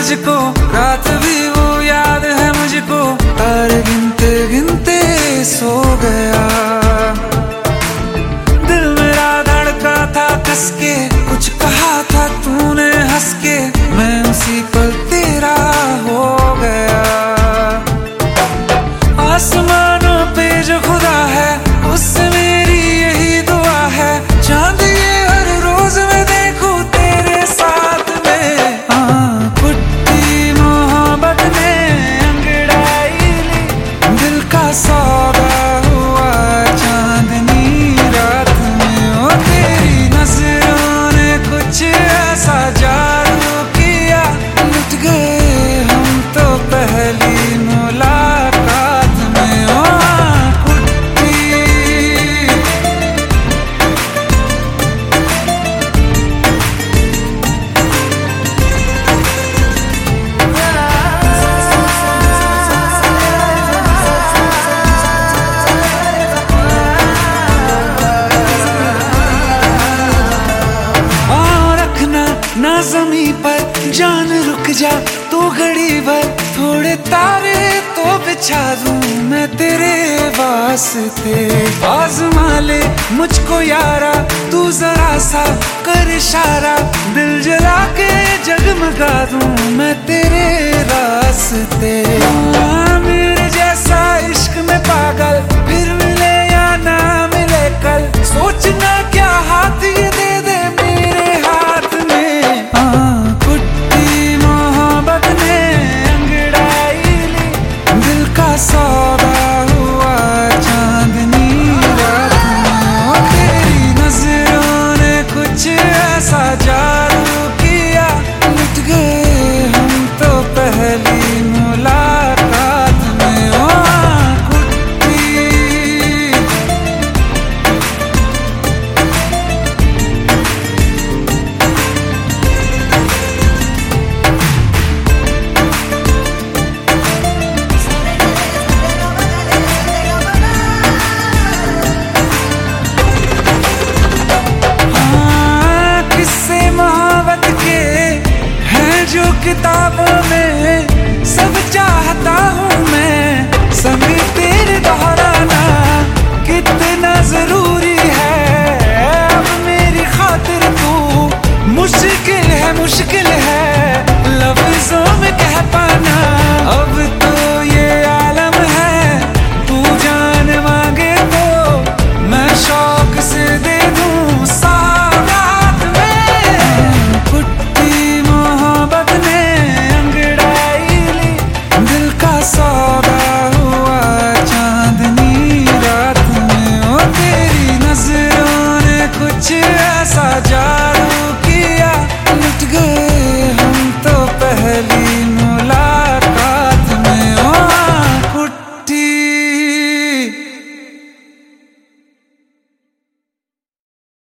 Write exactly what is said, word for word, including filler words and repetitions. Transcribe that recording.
तुझको, रात भी वो याद है मुझको, तारे गिनते गिनते सो गया। दिल मेरा धड़का था कस के, कुछ कहा था तूने हंस के, मैं उसी पल तेरा हो गया। आसमानों पे जो खुदा है, उससे मेरी यही दुआ है, चांद ये हर रोज मैं देखूं तेरे साथ में। हाँ, कुट्टी मोहब्बत ने अंगड़ाई ली, दिल का सौदा हुआ चांदनी रात में। ओ तेरी नजरों ने कुछ ऐसा जादू किया, लुट गए हम तो पहली मुलाकात में। ओ ना जमी पर जान रुक जा तू घड़ी भर, थोड़े तारे तो बिछा दूं मैं तेरे वास्ते। आज़मा ले मुझको यारा, तू जरा सा कर इशारा, दिल जला के जगमगा दूं मैं तेरे रास्ते। मेरे जैसा इश्क में पागल फिर